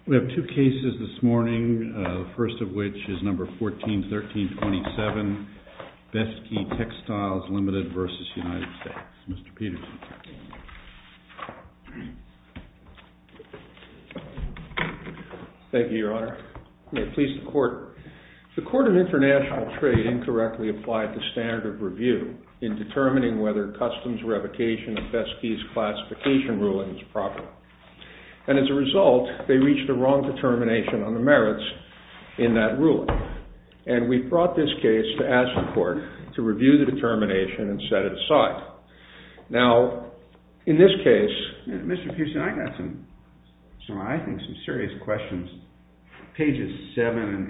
We have two cases this morning, the first of which is number 141327, Beskey Textiles Limited versus United States. Mr. Peterson. Thank you, Your Honor. May it please the Court. The Court of International Trade incorrectly applied the standard of review in determining whether customs revocation of Beskey's classification ruling is proper. And as a result, they reached a wrong determination on the merits in that ruling. And we brought this case to ask the Court to review the determination and set it aside. Now, in this case... Mr. Peterson, I got some serious questions. Pages 7 and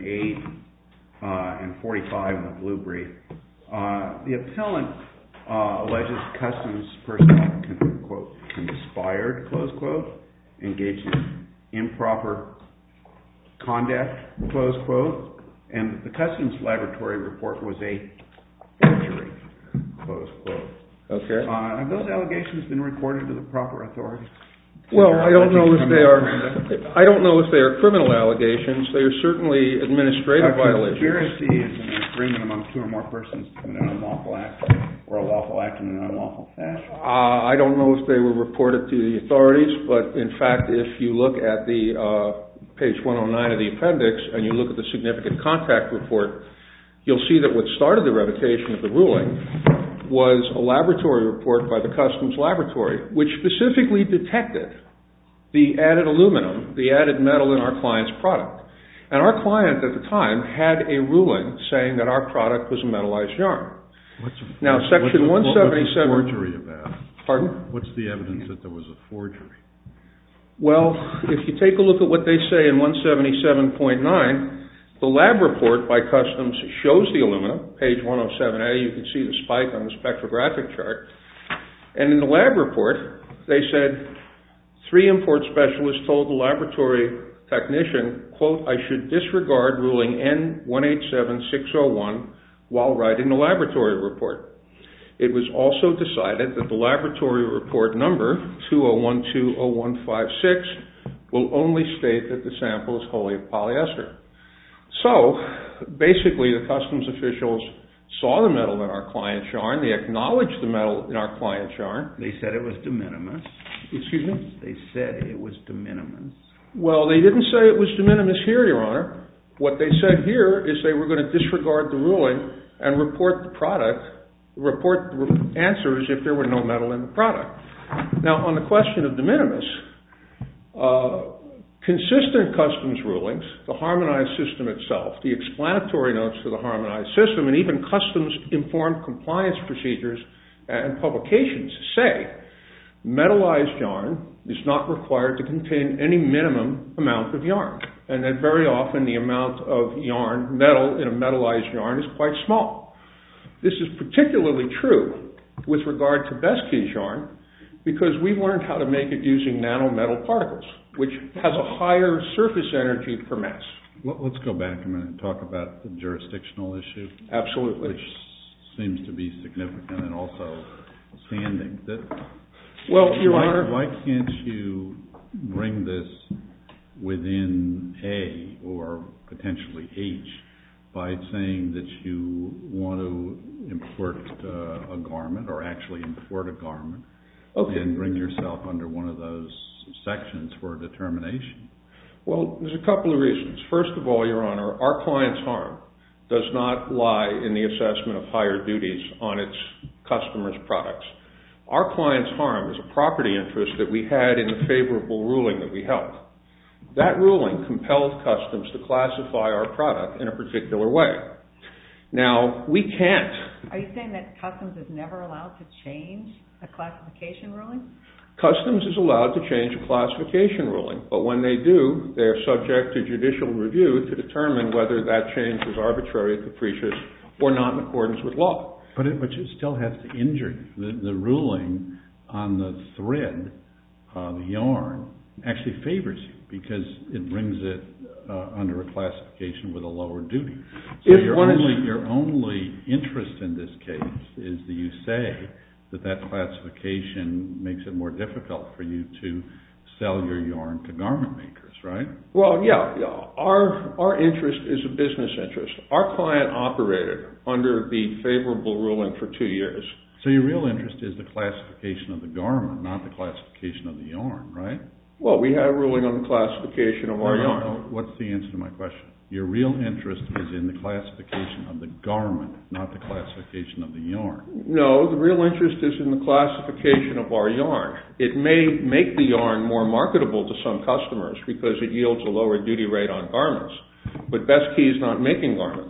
8 and 45 in the blue brief. The appellant alleges customs personnel conspired, close quote, engaged in improper conduct, close quote, and the customs laboratory report was a forgery, close quote. Okay. Have those allegations been reported to the proper authorities? Well, I don't know if they are criminal allegations. They are certainly administrative violations. Conspiracy is an agreement among two or more persons to commit an unlawful act or a lawful act in an unlawful fashion. I don't know if they were reported to the authorities, but in fact, if you look at the page 109 of the appendix and you look at the significant contact report, you'll see that what started the revocation of the ruling was a laboratory report by the Customs Laboratory, which specifically detected the added aluminum, the added metal in our client's product. And our client at the time had a ruling saying that our product was a metallized yarn. Now, Section 177... What's the forgery about? Pardon? What's the evidence that there was a forgery? Well, if you take a look at what they say in 177.9, the lab report by Customs shows the aluminum, page 107A, you can see the spike on the spectrographic chart. And in the lab report, they said 3 import specialists told the laboratory technician, quote, I should disregard ruling N187601 while writing the laboratory report. It was also decided that the laboratory report number 201200156 will only state that the sample is wholly of polyester. So, basically, the customs officials saw the metal in our client's yarn. They acknowledged the metal in our client's yarn. They said it was de minimis. Excuse me? They said it was de minimis. Well, they didn't say it was de minimis here, Your Honor. What they said here is they were going to disregard the ruling and report the answers if there were no metal in the product. Now, on the question of de minimis, consistent customs rulings, the harmonized system itself, the explanatory notes to the harmonized system, and even customs-informed compliance procedures and publications say metallized yarn is not required to contain any minimum amount of yarn, and that very often the amount of yarn, metal in a metallized yarn, is quite small. This is particularly true with regard to Beskey's yarn because we've learned how to make it using nanometal particles, which has a higher surface energy per mass. Let's go back a minute and talk about the jurisdictional issue. Absolutely. Which seems to be significant and also standing. Well, Your Honor... Why can't you bring this within A or potentially H by saying that you want to import a garment or actually import a garment and bring yourself under one of those sections for a determination? Well, there's a couple of reasons. First of all, Your Honor, our client's harm does not lie in the assessment of higher duties on its customers' products. Our client's harm is a property interest that we had in the favorable ruling that we held. That ruling compelled Customs to classify our product in a particular way. Now, we can't... Are you saying that Customs is never allowed to change a classification ruling? Customs is allowed to change a classification ruling, but when they do, they are subject to judicial review to determine whether that change was arbitrary, capricious, or not in accordance with law. But you still have to injure the ruling on the thread, the yarn, actually favors you because it brings it under a classification with a lower duty. So your only interest in this case is that you say that classification makes it more difficult for you to sell your yarn to garment makers, right? Well, yeah. Our interest is a business interest. Our client operated under the favorable ruling for 2 years. So your real interest is the classification of the garment, not the classification of the yarn, right? Well, we had a ruling on the classification of our yarn. No. What's the answer to my question? Your real interest is in the classification of the garment, not the classification of the yarn. No, the real interest is in the classification of our yarn. It may make the yarn more marketable to some customers because it yields a lower duty rate on garments, but Best Key is not making garments.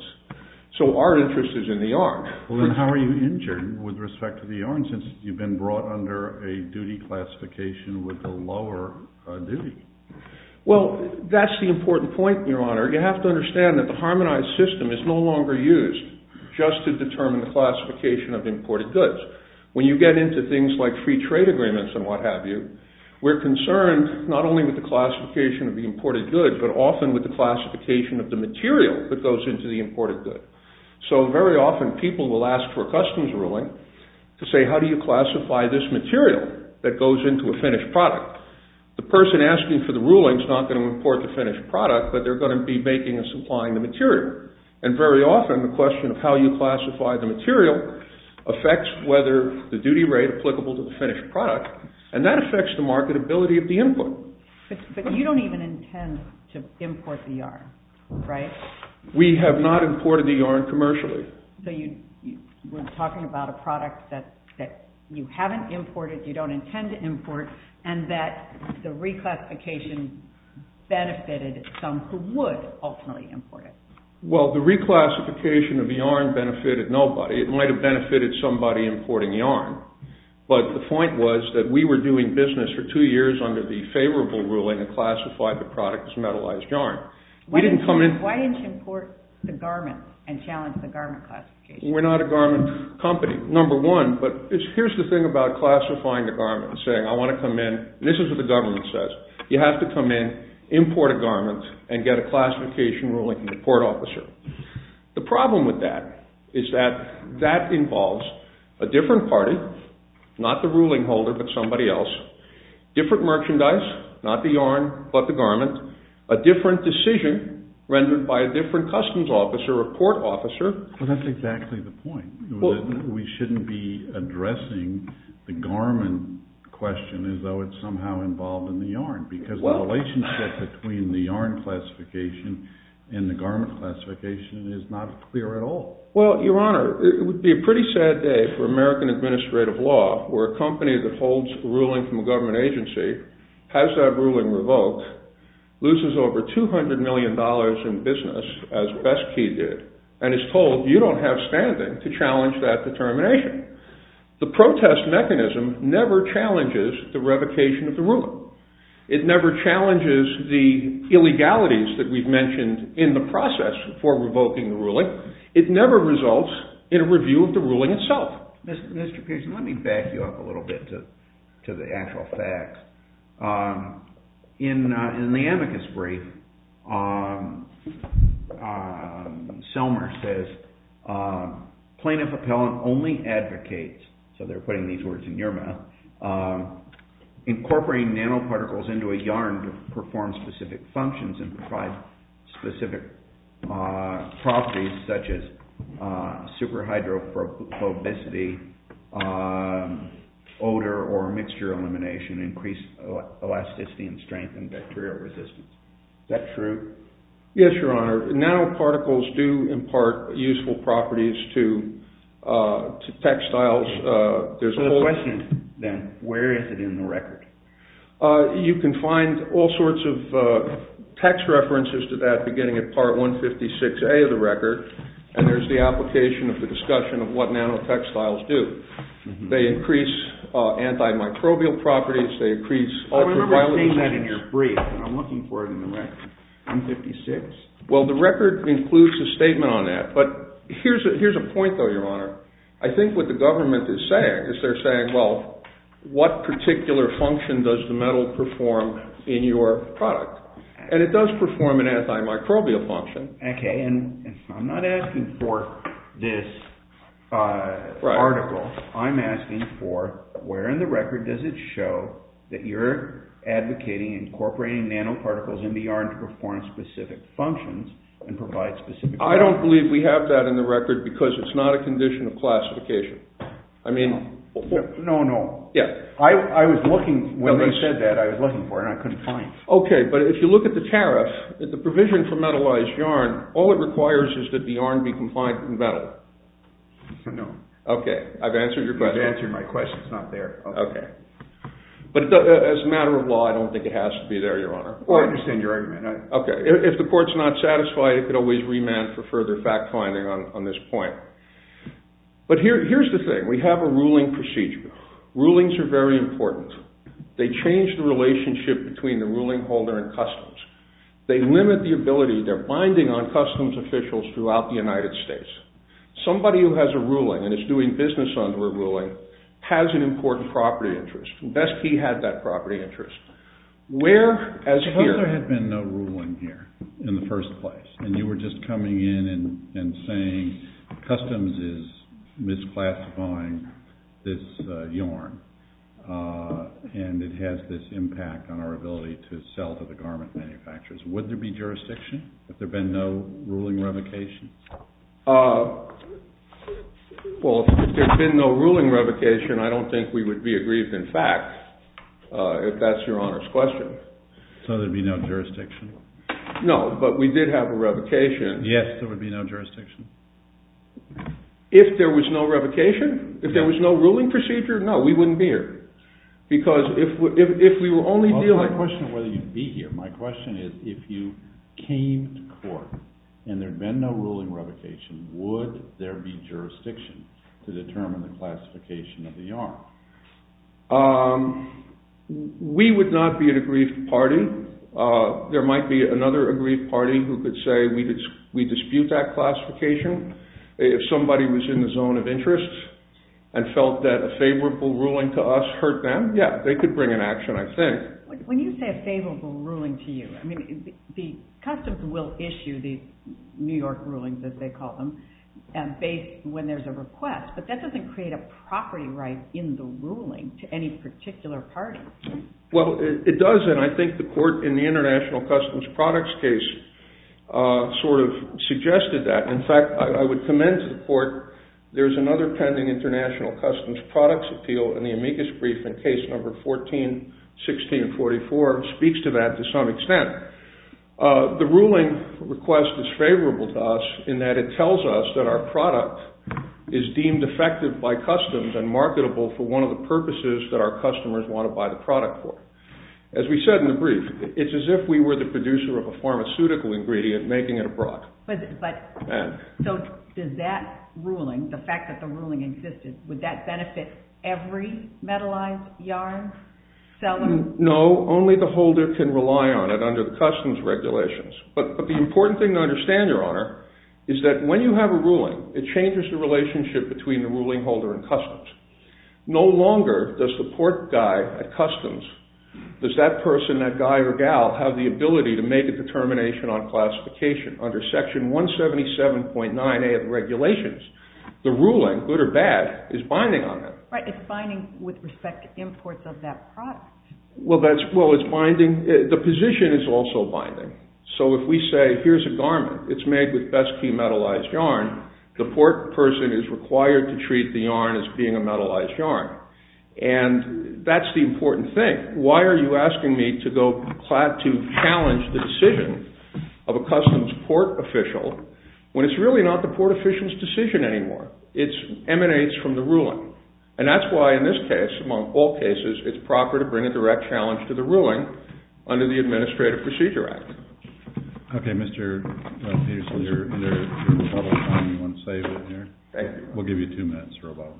So our interest is in the yarn. Well, then how are you injured with respect to the yarn since you've been brought under a duty classification with a lower duty? Well, that's the important point, Your Honor. You have to understand that the harmonized system is no longer used just to determine the classification of imported goods. When you get into things like free trade agreements and what have you, we're concerned not only with the classification of the imported good, but often with the classification of the material that goes into the imported good. So very often people will ask for a customs ruling to say, how do you classify this material that goes into a finished product? The person asking for the ruling is not going to import the finished product, but they're going to be making and supplying the material. And very often the question of how you classify the material affects whether the duty rate applicable to the finished product, and that affects the marketability of the input. But you don't even intend to import the yarn, right? We have not imported the yarn commercially. So we're talking about a product that you haven't imported, you don't intend to import, and that the reclassification benefited some who would ultimately import it. Well, the reclassification of the yarn benefited nobody. It might have benefited somebody importing yarn. But the point was that we were doing business for 2 years under the favorable ruling that classified the product as metallized yarn. Why didn't you import the garment and challenge the garment classification? We're not a garment company, number one, but here's the thing about classifying the garment, saying I want to come in, and this is what the government says, you have to come in, import a garment, and get a classification ruling from the port officer. The problem with that is that involves a different party, not the ruling holder, but somebody else, different merchandise, not the yarn, but the garment, a different decision rendered by a different customs officer or port officer. Well, that's exactly the point. We shouldn't be addressing the garment question as though it's somehow involved in the yarn, because the relationship between the yarn classification and the garment classification is not clear at all. Well, Your Honor, it would be a pretty sad day for American administrative law where a company that holds a ruling from a government agency has that ruling revoked, loses over $200 million in business, as Best Key did, and is told you don't have standing to challenge that determination. The protest mechanism never challenges the revocation of the ruling. It never challenges the illegalities that we've mentioned in the process for revoking the ruling. It never results in a review of the ruling itself. Mr. Pearson, let me back you up a little bit to the actual facts. In the amicus brief, Selmer says, plaintiff appellant only advocates, so they're putting these words in your mouth, incorporating nanoparticles into a yarn to perform specific functions and provide specific properties such as superhydrophobicity, odor or mixture elimination, increased elasticity and strength, and bacterial resistance. Is that true? Yes, Your Honor. Nanoparticles do impart useful properties to textiles. So the question then, where is it in the record? You can find all sorts of text references to that beginning at Part 156A of the record, and there's the application of the discussion of what nanotextiles do. Mm-hmm. They increase antimicrobial properties, they increase ultraviolet. I remember seeing that in your brief, and I'm looking for it in the record. 156? Well, the record includes a statement on that, but here's a point, though, Your Honor. I think what the government is saying is they're saying, well, what particular function does the metal perform in your product? And it does perform an antimicrobial function. Okay, and I'm not asking for this article. I'm asking for where in the record does it show that you're advocating incorporating nanoparticles into yarn to perform specific functions and provide specific... I don't believe we have that in the record because it's not a condition of classification. I mean... No. Yeah. I was looking, when they said that, I was looking for it and I couldn't find it. Okay, but if you look at the tariff, the provision for metallized yarn, all it requires is that the yarn be compliant with metal. No. Okay, I've answered your question. You've answered my question, it's not there. Okay. But as a matter of law, I don't think it has to be there, Your Honor. Well, I understand your argument. Okay, if the court's not satisfied, it could always remand for further fact-finding on this point. But here's the thing. We have a ruling procedure. Rulings are very important. They change the relationship between the ruling holder and customs. They limit the ability, they're binding on customs officials throughout the United States. Somebody who has a ruling and is doing business under a ruling has an important property interest. Best-Key had that property interest. Whereas here... Suppose there had been no ruling here in the first place, and you were just coming in and saying customs is misclassifying this yarn, and it has this impact on our ability to sell to the garment manufacturers. Would there be jurisdiction if there had been no ruling revocation? Well, if there had been no ruling revocation, I don't think we would be aggrieved in fact, if that's Your Honor's question. So there'd be no jurisdiction? No, but we did have a revocation. Yes, there would be no jurisdiction. If there was no revocation, if there was no ruling procedure, no, we wouldn't be here. Because if we were only dealing... It's not a question of whether you'd be here. My question is, if you came to court and there had been no ruling revocation, would there be jurisdiction to determine the classification of the yarn? We would not be an aggrieved party. There might be another aggrieved party who could say we dispute that classification. If somebody was in the zone of interest and felt that a favorable ruling to us hurt them, yeah, they could bring an action, I think. When you say a favorable ruling to you, I mean, the customs will issue these New York rulings, as they call them, based when there's a request, but that doesn't create a property right in the ruling to any particular party. Well, it does, and I think the court in the International Customs Products case sort of suggested that. In fact, I would commend to the court, there's another pending International Customs Products appeal in the amicus brief in case number 14-1644 speaks to that to some extent. The ruling request is favorable to us in that it tells us that our product is deemed effective by customs and marketable for one of the purposes that our customers want to buy the product for. As we said in the brief, it's as if we were the producer of a pharmaceutical ingredient making it abroad. So does that ruling, the fact that the ruling existed, would that benefit every metallized yarn seller? No, only the holder can rely on it under the customs regulations. But the important thing to understand, Your Honor, is that when you have a ruling, it changes the relationship between the ruling holder and customs. No longer does the port guy at customs, does that person, that guy or gal, have the ability to make a determination on classification. Under Section 177.9a of the regulations, the ruling, good or bad, is binding on them. Right, it's binding with respect to imports of that product. Well, it's binding. The position is also binding. So if we say, here's a garment, it's made with Best-Key metallized yarn, the port person is required to treat the yarn as being a metallized yarn. And that's the important thing. Why are you asking me to challenge the decision of a customs port official when it's really not the port official's decision anymore? It emanates from the ruling. And that's why in this case, among all cases, it's proper to bring a direct challenge to the ruling under the Administrative Procedure Act. Okay, Mr. Peterson, you're under your rebuttal time. You want to save it here? Thank you. We'll give you 2 minutes for rebuttal.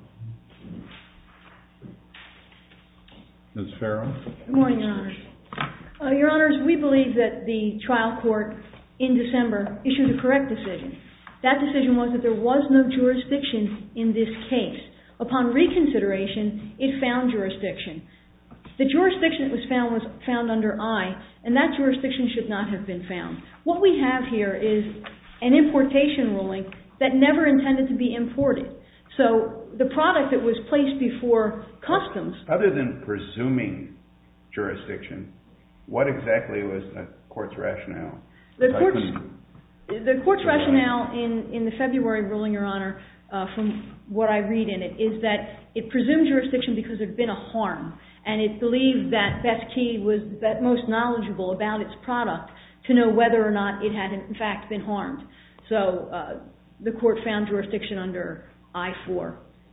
Ms. Farrow? Good morning, Your Honors. Your Honors, we believe that the trial court in December issued a correct decision. That decision was that there was no jurisdiction in this case. Upon reconsideration, it found jurisdiction. The jurisdiction that was found under I, and that jurisdiction should not have been found. What we have here is an importation ruling that never intended to be imported. So the product that was placed before customs... Other than presuming jurisdiction. What exactly was the court's rationale? The court's rationale in the February ruling, Your Honor, from what I read in it, is that it presumed jurisdiction because there had been a harm, and it believed that Best Key was most knowledgeable about its product to know whether or not it had in fact been harmed. So the court found jurisdiction under I-4.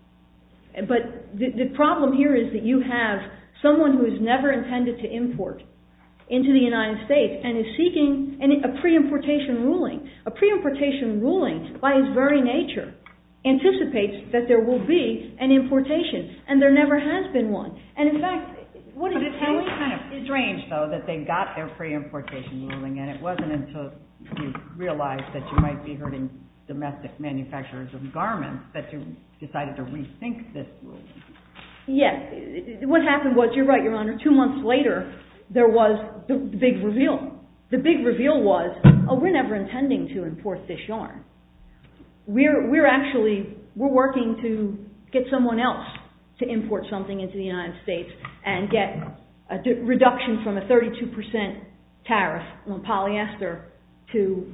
But the problem here is that you have someone who has never intended to import into the United States and is seeking a pre-importation ruling. A pre-importation ruling, by its very nature, anticipates that there will be an importation, and there never has been one. And in fact, what is telling... It's kind of strange, though, that they got their pre-importation ruling, and it wasn't until you realized that you might be hurting domestic manufacturers of garments that you decided to rethink this ruling. Yes. What happened was, you're right, Your Honor, 2 months later, there was the big reveal. The big reveal was, we're never intending to import this yarn. We're working to get someone else to import something into the United States and get a reduction from a 32% tariff on polyester to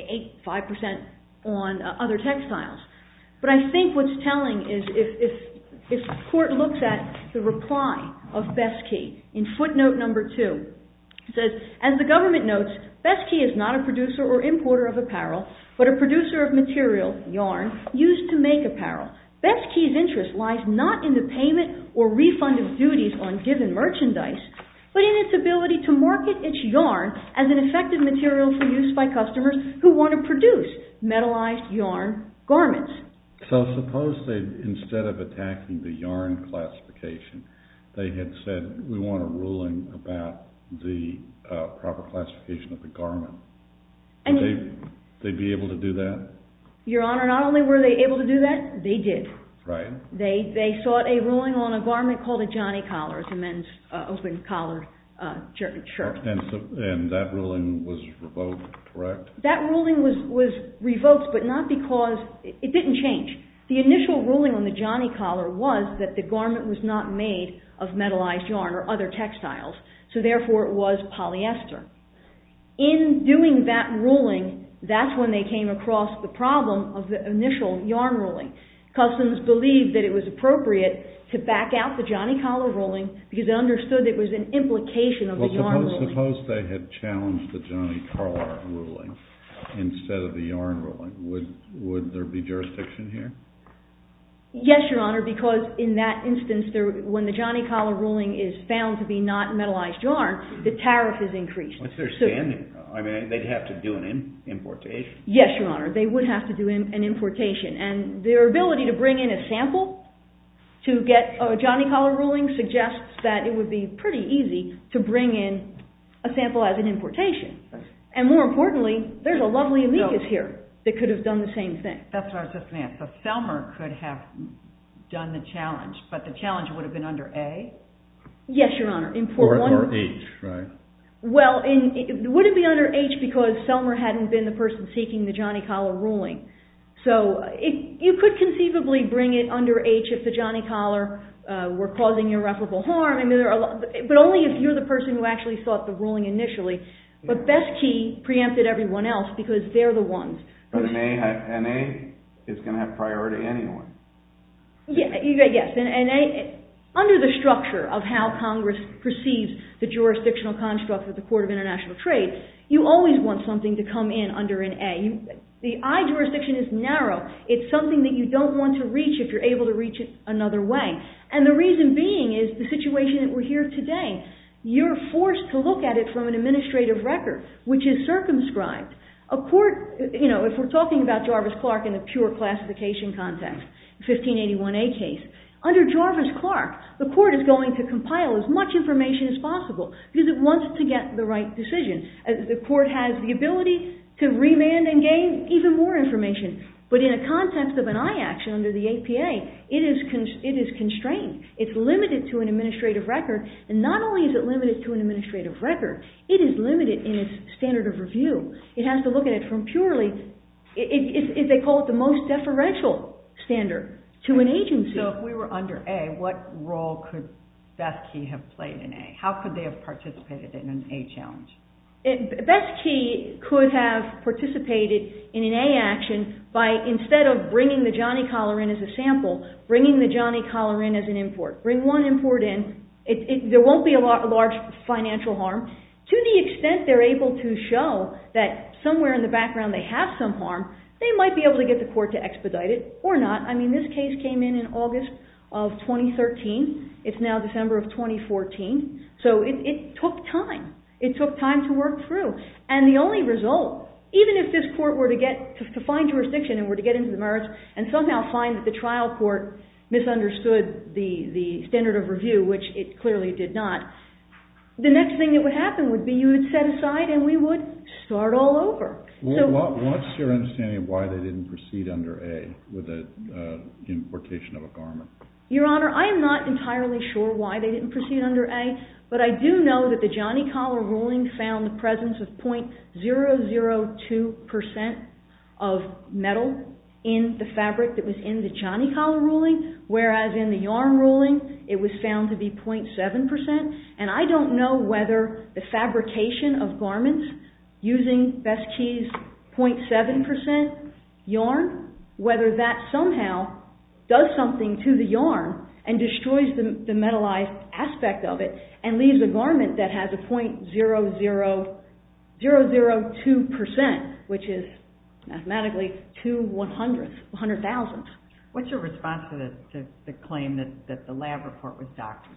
5% on other textiles. But I think what's telling is if the court looks at the reply of Best Key in footnote number 2, it says, as the government notes, Best Key is not a producer or importer of apparel, but a producer of material, yarn, used to make apparel. Best Key's interest lies not in the payment or refund of duties on given merchandise, but in its ability to market its yarn as an effective material for use by customers who want to produce metallized yarn garments. So suppose they, instead of attacking the yarn classification, they had said, we want a ruling about the proper classification of the garment. Would they be able to do that? Your Honor, not only were they able to do that, they did. Right. They sought a ruling on a garment called a Johnny collar. It's a men's open-collared shirt. And that ruling was revoked, correct? That ruling was revoked, but not because it didn't change. The initial ruling on the Johnny collar was that the garment was not made of metallized yarn or other textiles, so therefore it was polyester. In doing that ruling, that's when they came across the problem of the initial yarn ruling. Customs believed that it was appropriate to back out the Johnny collar ruling because it understood it was an implication of the yarn ruling. Suppose they had challenged the Johnny collar ruling instead of the yarn ruling. Would there be jurisdiction here? Yes, Your Honor, because in that instance, when the Johnny collar ruling is found to be not metallized yarn, the tariff is increased. What's their standing? I mean, they'd have to do an importation. Yes, Your Honor, they would have to do an importation. And their ability to bring in a sample to get a Johnny collar ruling suggests that it would be pretty easy to bring in a sample as an importation. And more importantly, there's a lovely amicus here that could have done the same thing. That's what I was just going to ask. So Selmer could have done the challenge, but the challenge would have been under A? Yes, Your Honor. Or H, right? Well, it wouldn't be under H because Selmer hadn't been the person seeking the Johnny collar ruling. So you could conceivably bring it under H if the Johnny collar were causing irreparable harm. I mean, but only if you're the person who actually sought the ruling initially. But Best Key preempted everyone else because they're the ones. But an A is going to have priority anyway. Yes, and under the structure of how Congress perceives the jurisdictional construct of the Court of International Trade, you always want something to come in under an A. The I jurisdiction is narrow. It's something that you don't want to reach if you're able to reach it another way. And the reason being is the situation that we're here today. You're forced to look at it from an administrative record, which is circumscribed. A court, if we're talking about Jarvis-Clark in a pure classification context, 1581A case, under Jarvis-Clark, the court is going to compile as much information as possible because it wants to get the right decision. The court has the ability to remand and gain even more information. But in a context of an I action under the APA, it is constrained. It's limited to an administrative record. And not only is it limited to an administrative record, it is limited in its standard of review. It has to look at it from purely, they call it the most deferential standard to an agency. So if we were under A, what role could Best-Key have played in A? How could they have participated in an A challenge? Best-Key could have participated in an A action by, instead of bringing the Johnny collar in as a sample, bringing the Johnny collar in as an import. Bring one import in. There won't be a large financial harm. To the extent they're able to show that somewhere in the background they have some harm, they might be able to get the court to expedite it or not. I mean, this case came in August of 2013. It's now December of 2014. So it took time. It took time to work through. And the only result, even if this court were to get to find jurisdiction and were to get into the merits and somehow find that the trial court misunderstood the standard of review, which it clearly did not, the next thing that would happen would be you would set aside and we would start all over. Well, what's your understanding of why they didn't proceed under A with the importation of a garment? Your Honor, I am not entirely sure why they didn't proceed under A, but I do know that the Johnny collar ruling found the presence of 0.002% of metal in the fabric that was in the Johnny collar ruling, whereas in the yarn ruling it was found to be 0.7%. And I don't know whether the fabrication of garments using Best-Key's 0.7% yarn, whether that somehow does something to the yarn and destroys the metallized aspect of it and leaves a garment that has a 0.002%, which is mathematically 2/100,000. What's your response to the claim that the lab report was doctored?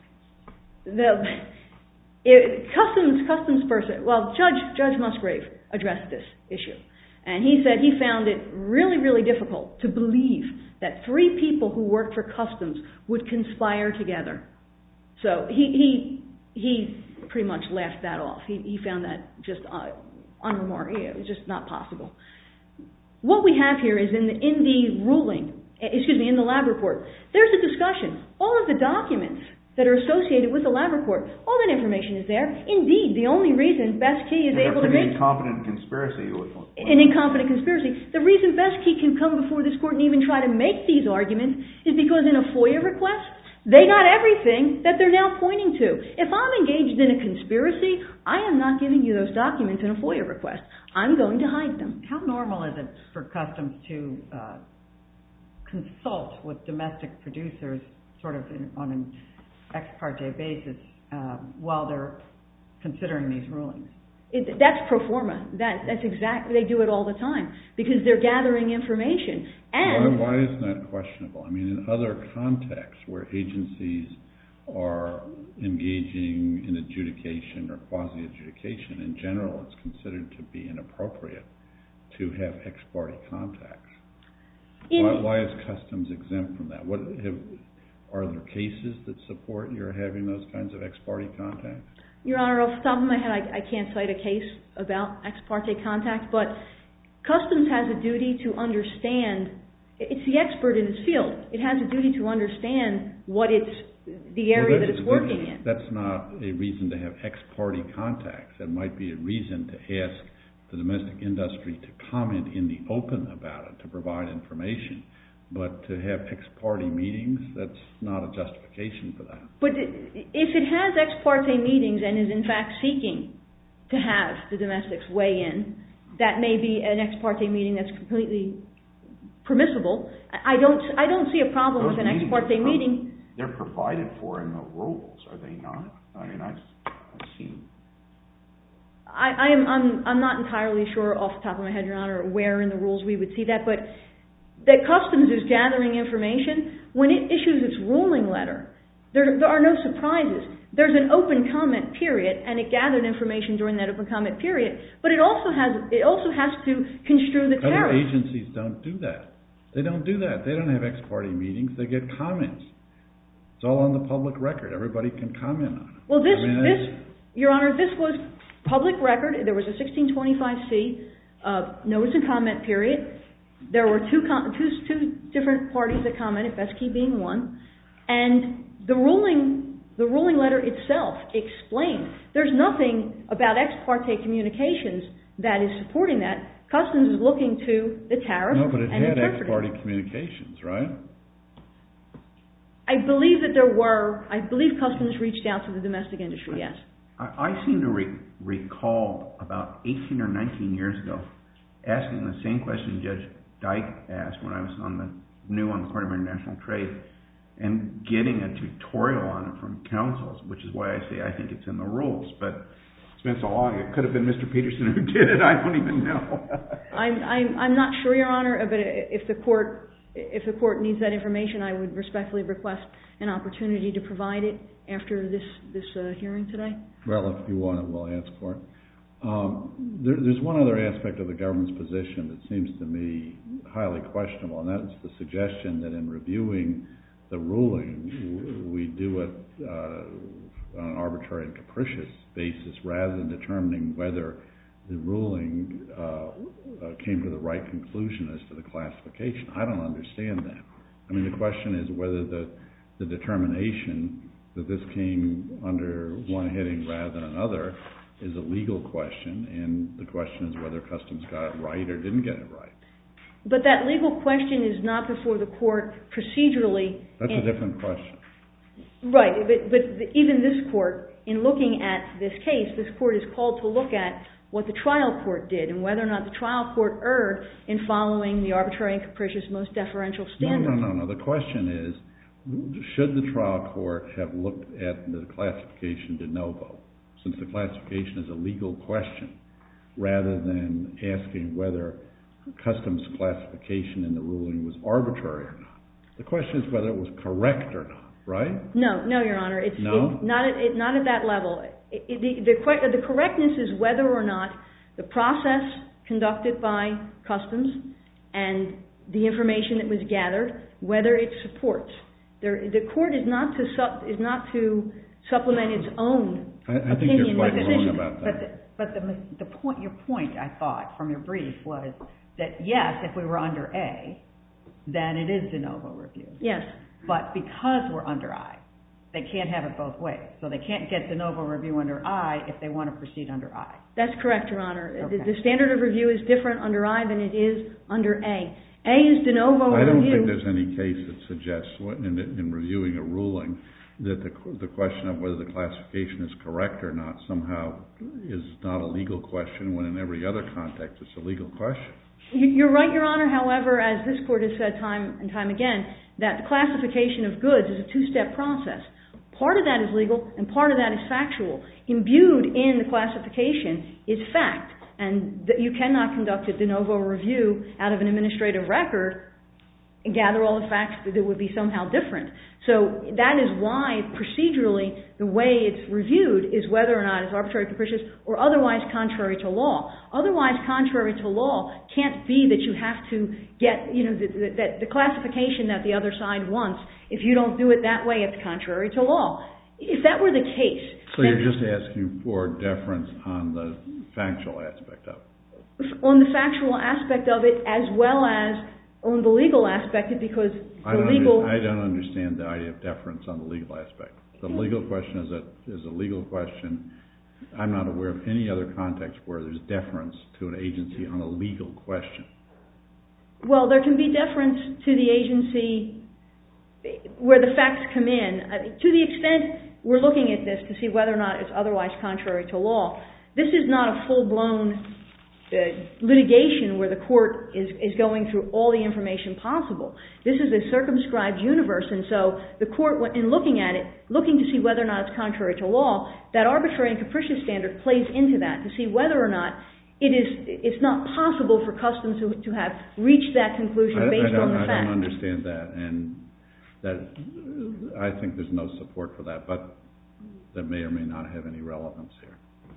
Customs person, well, Judge Musgrave addressed this issue. And he said he found it really, really difficult to believe that 3 people who worked for Customs would conspire together. So he pretty much laughed that off. He found that just unremarkable. It was just not possible. What we have here is in the ruling, in the lab report, there's a discussion. All of the documents that are associated with the lab report, all that information is there. Indeed, the only reason Best-Key is able to make... incompetent conspiracy. An incompetent conspiracy. The reason Best-Key can come before this court and even try to make these arguments is because in a FOIA request, they got everything that they're now pointing to. If I'm engaged in a conspiracy, I am not giving you those documents in a FOIA request. I'm going to hide them. How normal is it for Customs to consult with domestic producers sort of on an ex parte basis while they're considering these rulings? That's pro forma. That's exactly, they do it all the time because they're gathering information. And why isn't that questionable? I mean, in other contexts where agencies are engaging in adjudication or quasi-adjudication, in general, it's considered to be inappropriate to have ex parte contacts. Why is Customs exempt from that? Are there cases that support your having those kinds of ex parte contacts? Your Honor, off the top of my head, I can't cite a case about ex parte contacts, but Customs has a duty to understand. It's the expert in its field. It has a duty to understand what the area that it's working in. That's not a reason to have ex parte contacts. That might be a reason to ask the domestic industry to comment in the open about it, to provide information. But to have ex parte meetings, that's not a justification for that. But if it has ex parte meetings and is in fact seeking to have the domestics weigh in, that may be an ex parte meeting that's completely permissible. I don't see a problem with an ex parte meeting. They're provided for in the rules, are they not? I mean, I've seen. I'm not entirely sure off the top of my head, Your Honor, where in the rules we would see that, but that Customs is gathering information. When it issues its ruling letter, there are no surprises. There's an open comment period, and it gathered information during that open comment period, but it also has to construe the tariff. Other agencies don't do that. They don't do that. They don't have ex parte meetings. They get comments. It's all on the public record. Everybody can comment on it. Well, Your Honor, this was public record. There was a 1625C notice and comment period. There were two different parties that commented, Best-Key being one, and the ruling letter itself explained there's nothing about ex parte communications that is supporting that. Customs is looking to the tariff and interpreting. No, but it had ex parte communications, right? I believe that there were. I believe Customs reached out to the domestic industry, yes. I seem to recall about 18 or 19 years ago asking the same question Judge Dyke asked when I was new on the Court of International Trade and getting a tutorial on it from counsels, which is why I say I think it's in the rules. But it's been so long, it could have been Mr. Peterson who did it. I don't even know. I'm not sure, Your Honor, but if the court needs that information, I would respectfully request an opportunity to provide it after this hearing today. Well, if you want it, we'll ask for it. There's one other aspect of the government's position that seems to me highly questionable, and that's the suggestion that in reviewing the ruling, we do it on an arbitrary and capricious basis rather than determining whether the ruling came to the right conclusion as to the classification. I don't understand that. I mean, the question is whether the determination that this came under one heading rather than another is a legal question, and the question is whether Customs got it right or didn't get it right. But that legal question is not before the court procedurally. That's a different question. Right, but even this court, in looking at this case, this court is called to look at what the trial court did and whether or not the trial court erred in following the arbitrary and capricious most deferential standard. No. The question is, should the trial court have looked at the classification de novo, since the classification is a legal question, rather than asking whether Customs classification in the ruling was arbitrary or not? The question is whether it was correct or not, right? No, Your Honor. It's not at that level. The correctness is whether or not the process conducted by Customs and the information that was gathered, whether it supports. The court is not to supplement its own opinion. I think you're quite wrong about that. But your point, I thought, from your brief was that yes, if we were under A, then it is de novo review. Yes. But because we're under I, they can't have it both ways. So they can't get de novo review under I if they want to proceed under I. That's correct, Your Honor. Okay. The standard of review is different under I than it is under A. A is de novo review. I don't think there's any case that suggests in reviewing a ruling that the question of whether the classification is correct or not somehow is not a legal question, when in every other context it's a legal question. You're right, Your Honor. However, as this court has said time and time again, that the classification of goods is a two-step process. Part of that is legal and part of that is factual. Imbued in the classification is fact, and that you cannot conduct a de novo review out of an administrative record and gather all the facts that would be somehow different. So that is why procedurally the way it's reviewed is whether or not it's arbitrary, capricious, or otherwise contrary to law. Otherwise contrary to law can't be that you have to get, that the classification that the other side wants. If you don't do it that way, it's contrary to law. If that were the case... So you're just asking for deference on the factual aspect of it? On the factual aspect of it, as well as on the legal aspect, because I don't understand the idea of deference on the legal aspect. The legal question is a legal question. I'm not aware of any other context where there's deference to an agency on a legal question. Well, there can be deference to the agency where the facts come in. To the extent we're looking at this to see whether or not it's otherwise contrary to law, this is not a full-blown litigation where the court is going through all the information possible. This is a circumscribed universe, and so the court, in looking at it, looking to see whether or not it's contrary to law, that arbitrary and capricious standard plays into that to see whether or not it's not possible for Customs to have reached that conclusion based on the facts. I don't understand that, and I think there's no support for that, but that may or may not have any relevance here.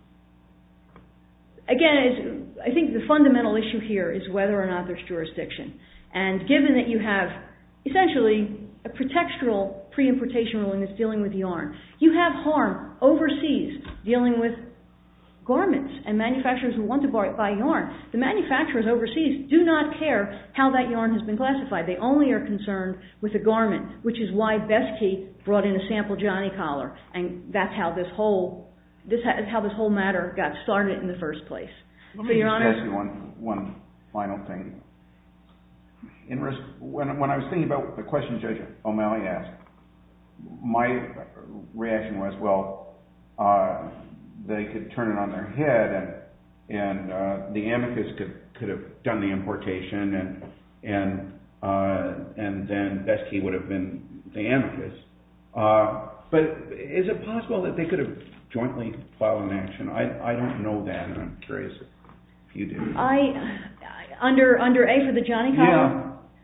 Again, I think the fundamental issue here is whether or not there's jurisdiction. And given that you have essentially a pretextual pre-importation ruling that's dealing with yarn, you have harm overseas dealing with garments and manufacturers who want to buy yarn. The manufacturers overseas do not care how that yarn has been classified. They only are concerned with the garment, which is why Beskey brought in a sample Johnny collar, and that's how this whole matter got started in the first place. Let me just ask you one final thing. When I was thinking about the question Judge O'Malley asked, my reaction was, well, they could turn it on their head, and the amicus could have done the importation, and then Beskey would have been the amicus. But is it possible that they could have jointly filed an action? I don't know that, and I'm curious if you do. Under A for the Johnny Collar? Yeah.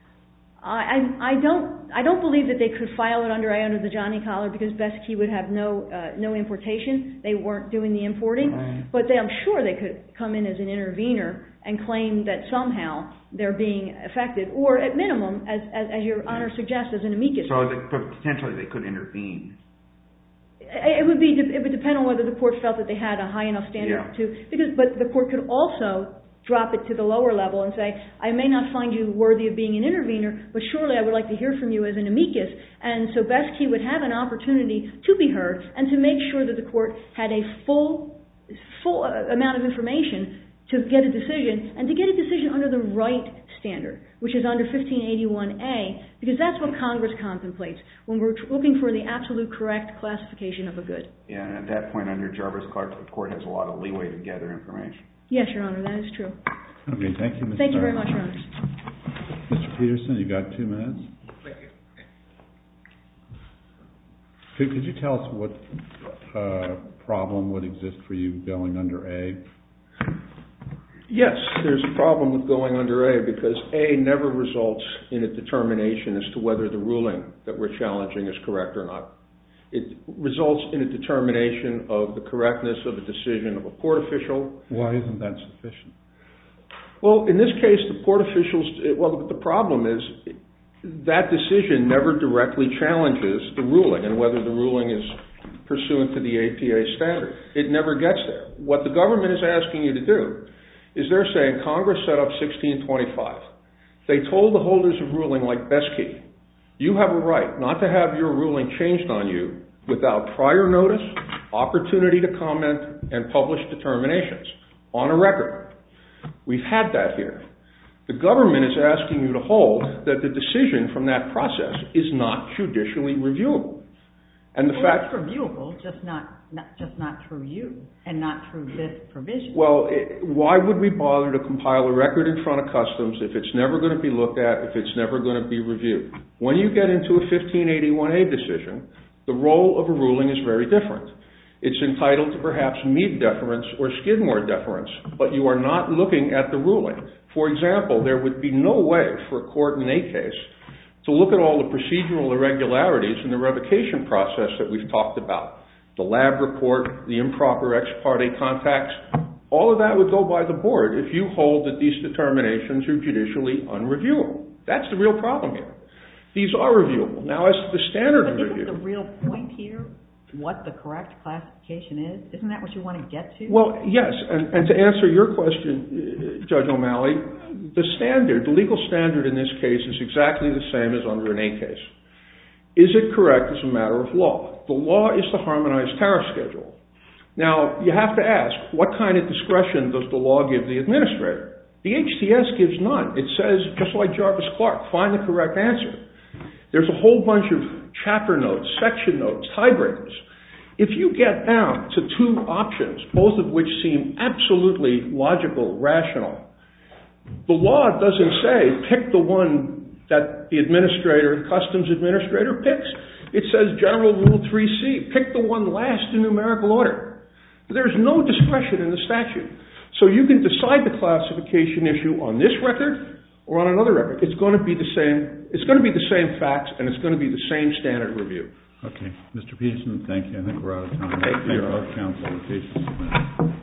I don't believe that they could file it under A under the Johnny Collar because Beskey would have no importation. They weren't doing the importing. Right. But I'm sure they could come in as an intervener and claim that somehow they're being affected, or at minimum, as Your Honor suggests, as an amicus. So potentially they could intervene. It would depend on whether the court felt that they had a high enough standard but the court could also drop it to the lower level and say, I may not find you worthy of being an intervener, but surely I would like to hear from you as an amicus. And so Beskey would have an opportunity to be heard and to make sure that the court had a full amount of information to get a decision, and to get a decision under the right standard, which is under 1581A, because that's what Congress contemplates when we're looking for the absolute correct classification of a good. Yeah, and at that point under Jarvis-Clark, the court has a lot of leeway to gather information. Yes, Your Honor, that is true. Okay, thank you, Mr. Thank you very much, Your Honor. Mr. Peterson, you got 2 minutes. Could you tell us what problem would exist for you going under A? Yes, there's a problem with going under A because A never results in a determination as to whether the ruling that we're challenging is correct or not. It results in a determination of the correctness of a decision of a port official. Why isn't that sufficient? Well, in this case, the port officials, the problem is that decision never directly challenges the ruling and whether the ruling is pursuant to the APA standard. It never gets there. What the government is asking you to do is they're saying Congress set up 1625. They told the holders of ruling like Beskey, you have a right not to have your ruling changed on you without prior notice, opportunity to comment, and published determinations on a record. We've had that here. The government is asking you to hold that the decision from that process is not judicially reviewable. And the fact it's reviewable, just not through you and not through this provision. Well, why would we bother to compile a record in front of customs if it's never going to be looked at, if it's never going to be reviewed? When you get into a 1581A decision, the role of a ruling is very different. It's entitled to perhaps Meade deference or Skidmore deference, but you are not looking at the ruling. For example, there would be no way for a court in a case to look at all the procedural irregularities in the revocation process that we've talked about. The lab report, the improper ex parte contacts, all of that would go by the board if you hold that these determinations are judicially unreviewable. That's the real problem here. These are reviewable. Now, as to the standard but review... Isn't the real point here what the correct classification is? Isn't that what you want to get to? Well, yes, and to answer your question, Judge O'Malley, the legal standard in this case is exactly the same as under an A case. Is it correct as a matter of law? The law is the harmonized tariff schedule. Now, you have to ask, what kind of discretion does the law give the administrator? The HTS gives none. It says, just like Jarvis-Clark, find the correct answer. There's a whole bunch of chapter notes, section notes, tiebreakers. If you get down to 2 options, both of which seem absolutely logical, rational, the law doesn't say pick the one that the customs administrator picks. It says General Rule 3C, pick the one last in numerical order. There's no discretion in the statute. So you can decide the classification issue on this record or on another record. It's going to be the same. It's going to be the same facts, and it's going to be the same standard review. Okay. Mr. Peterson, thank you. I think we're out of time. Thank you. Thank you, counsel.